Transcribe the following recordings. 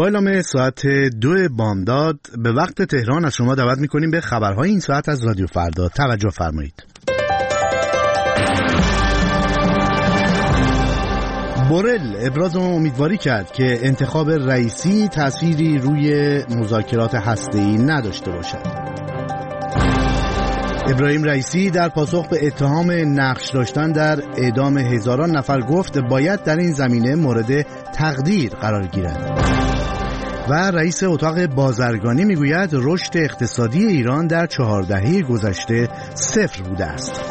با اعلام ساعت 2 بامداد به وقت تهران از شما دعوت می‌کنیم به خبرهای این ساعت از رادیو فردا. توجه فرمایید. بورل ابراز امیدواری کرد که انتخاب رئیسی تأثیری روی مذاکرات هسته‌ای نداشته باشد. ابراهیم رئیسی در پاسخ به اتهام نقش داشتن در اعدام هزاران نفر گفت باید در این زمینه مورد تقدیر قرار گیرد. و رئیس اتاق بازرگانی میگوید رشد اقتصادی ایران در 4 دهه گذشته 0 بوده است.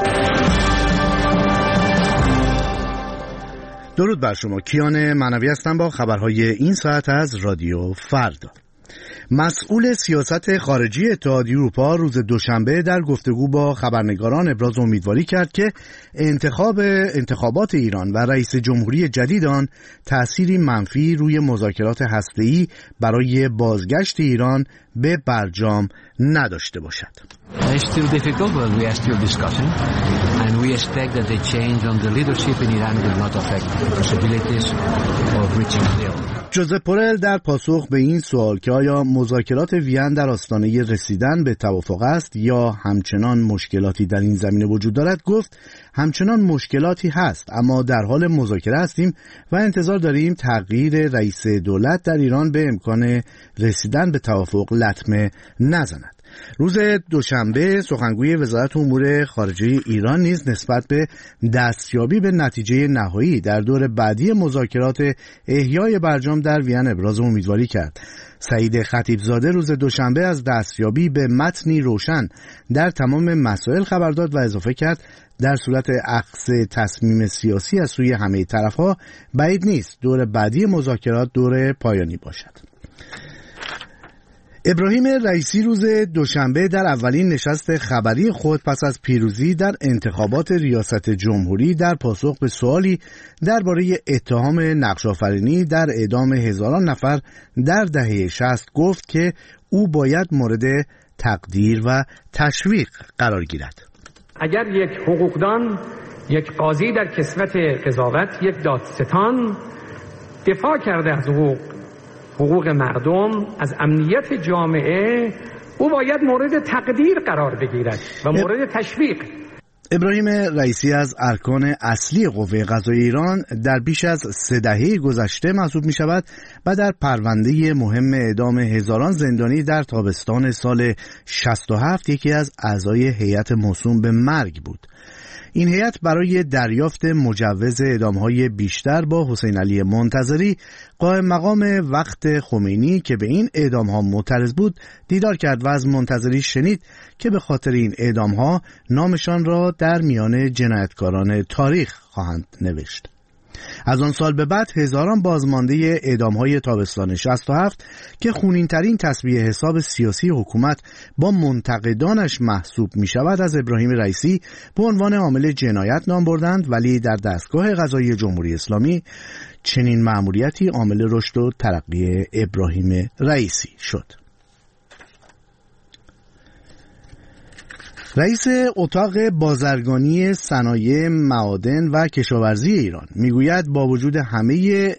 درود بر شما، کیان معنوی هستم با خبرهای این ساعت از رادیو فردا. مسئول سیاست خارجی اتحادیه اروپا روز دوشنبه در گفتگو با خبرنگاران ابراز امیدواری کرد که انتخابات ایران و رئیس جمهوری جدید آن تأثیری منفی روی مذاکرات هسته‌ای برای بازگشت ایران به برجام نداشته باشد. It's still difficult, but we are still discussing, and we expect that the change on the leadership in Iran will not affect the possibilities of reaching a deal. جوزپ بورل در پاسخ به این سوال که آیا مذاکرات وین در آستانه رسیدن به توافق است یا همچنان مشکلاتی در این زمینه وجود دارد گفت همچنان مشکلاتی هست، اما در حال مذاکره هستیم و انتظار داریم تغییر رئیس دولت در ایران به امکان رسیدن به توافق لطمه نزند. روز دوشنبه سخنگوی وزارت امور خارجه ایران نیز نسبت به دستیابی به نتیجه نهایی در دور بعدی مذاکرات احیای برجام در وین ابراز امیدواری کرد. سعید خطیبزاده روز دوشنبه از دستیابی به متنی روشن در تمام مسائل خبر داد و اضافه کرد در صورت اخذ تصمیم سیاسی از سوی همه طرف‌ها بعید نیست دور بعدی مذاکرات دور پایانی باشد. ابراهیم رئیسی روز دوشنبه در اولین نشست خبری خود پس از پیروزی در انتخابات ریاست جمهوری در پاسخ به سوالی درباره اتهام نقش‌آفرینی در اعدام هزاران نفر در دهه 60 گفت که او باید مورد تقدیر و تشویق قرار گیرد. اگر یک حقوقدان، یک قاضی در کسوت قضاوت، یک دادستان دفاع کرده از حقوق مردم، از امنیت جامعه، او باید مورد تقدیر قرار بگیرد و مورد تشویق. ابراهیم رئیسی از ارکان اصلی قوه قضاییه ایران در بیش از 3 دهه گذشته محسوب می شود و در پرونده مهم اعدام هزاران زندانی در تابستان سال 67 یکی از اعضای هیئت موسوم به مرگ بود. این هیئت برای دریافت مجوز اعدام‌های بیشتر با حسین علی منتظری قائم مقام وقت خمینی که به این اعدام‌ها معترض بود دیدار کرد و از منتظری شنید که به خاطر این اعدام‌ها نامشان را در میان جنایتکاران تاریخ خواهند نوشت. از آن سال به بعد هزاران بازمانده اعدام‌های تابستان 67 که خونین‌ترین تسبیح حساب سیاسی حکومت با منتقدانش محسوب می‌شود از ابراهیم رئیسی به عنوان عامل جنایت نام بردند، ولی در دستگاه قضایی جمهوری اسلامی چنین مأموریتی عامل رشد و ترقی ابراهیم رئیسی شد. رئیس اتاق بازرگانی صنایع معادن و کشاورزی ایران میگوید با وجود همه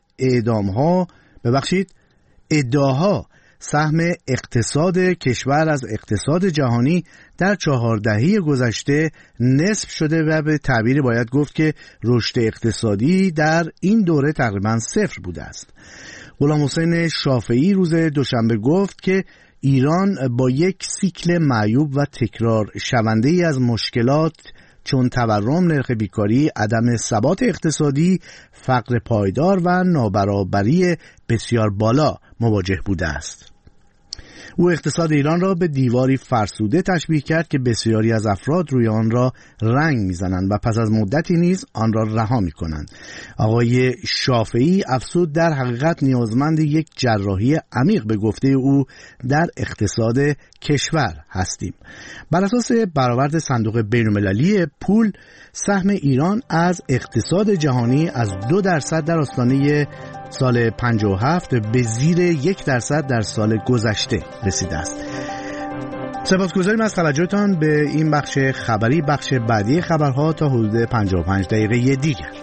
ادعاها سهم اقتصاد کشور از اقتصاد جهانی در 4 دهه گذشته نصف شده و به تعبیری باید گفت که رشد اقتصادی در این دوره تقریبا 0 بوده است. غلام حسین شافعی روز دوشنبه گفت که ایران با یک سیکل معیوب و تکرار شونده ای از مشکلات چون تورم، نرخ بیکاری، عدم ثبات اقتصادی، فقر پایدار و نابرابری بسیار بالا مواجه بوده است. او اقتصاد ایران را به دیواری فرسوده تشبیه کرد که بسیاری از افراد روی آن را رنگ میزنند و پس از مدتی نیز آن را رها میکنند. آقای شافعی افزود در حقیقت نیازمند یک جراحی عمیق به گفته او در اقتصاد کشور هستیم. بر اساس برآورد صندوق بین‌المللی پول سهم ایران از اقتصاد جهانی از 2% در آستانه سال 57 به زیر 1% در سال گذشته رسیده است. سپاسگزاریم از توجهتان به این بخش خبری. بخش بعدی خبرها تا حدود 55 دقیقه دیگر.